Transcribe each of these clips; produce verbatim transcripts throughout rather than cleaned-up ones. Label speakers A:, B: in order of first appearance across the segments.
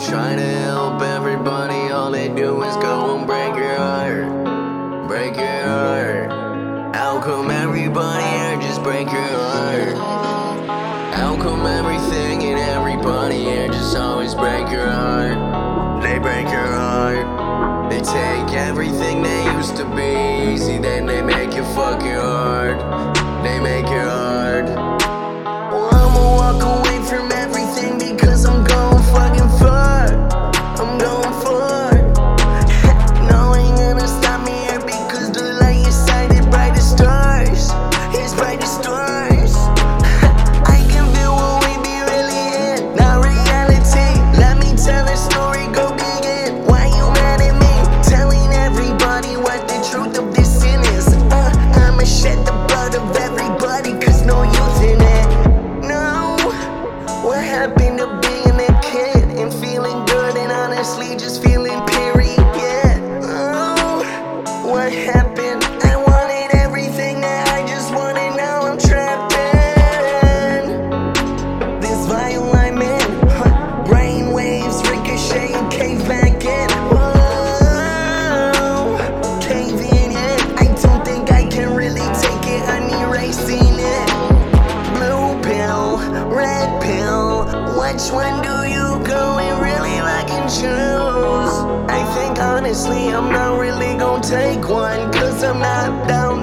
A: try to help everybody, all they do is go and break your heart, break your heart. How come everybody here just break your heart? How come everything and everybody here just always break your heart? They break your heart. They take everything they used to be easy, then they make it fucking hard. They make it hard. Well, I'ma walk away from everything because I'm going fucking far. I'm going far. No ain't gonna stop me here because the light inside is bright as stars. It's bright as stars. I can feel what we be really in, not reality. Let me tell a story, go begin. Why you mad at me? Telling everybody what the truth of this sin is. uh, I'ma shed the blood of everybody cause no youth in it. No, what happened to being a kid and feeling good and honestly just feeling period? Oh, what happened? I wanted everything that I just wanted, now I'm trapped in this vial I'm in. huh. Brain waves ricochet and cave back in. Whoa, caving in. I don't think I can really take it, I'm erasing it. Blue pill, red pill, which one do you go and really fucking choose? I think honestly I'm not really gonna take one cause I'm not down.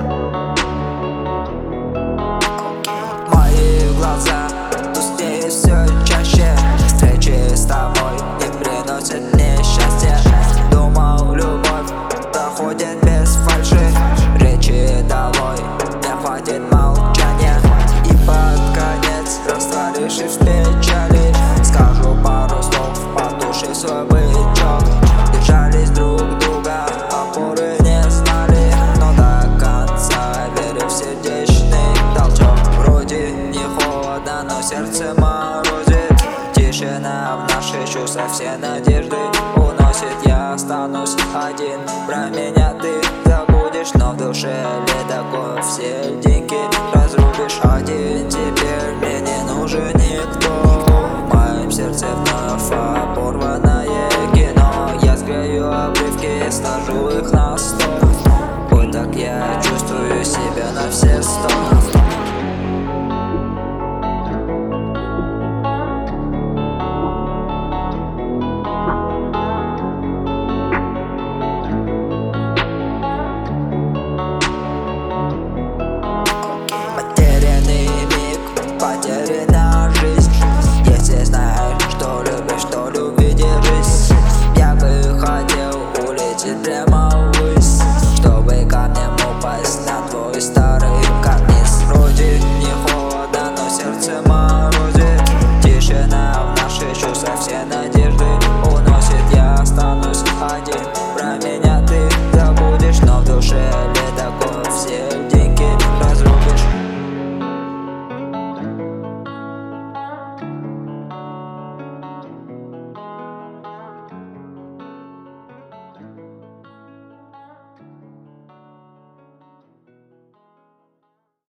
B: Мои глаза пустеют все чаще. Встречи с тобой не приносят мне счастья. Думал, любовь проходит без фальши. Речи долой, не хватит молчания. И под конец, растворившись в печали, скажу пару слов, потушив свой бычок. Держались друг друга, опоры не знали, но до конца верю в сердечный толчок. Вроде не холодно, но сердце морозит. Тишина в наши чувства, все надежды уносит. Я останусь один, про меня ты забудешь, но в душе ледокол, все деньги разрубишь один. Теперь мне не нужен никто.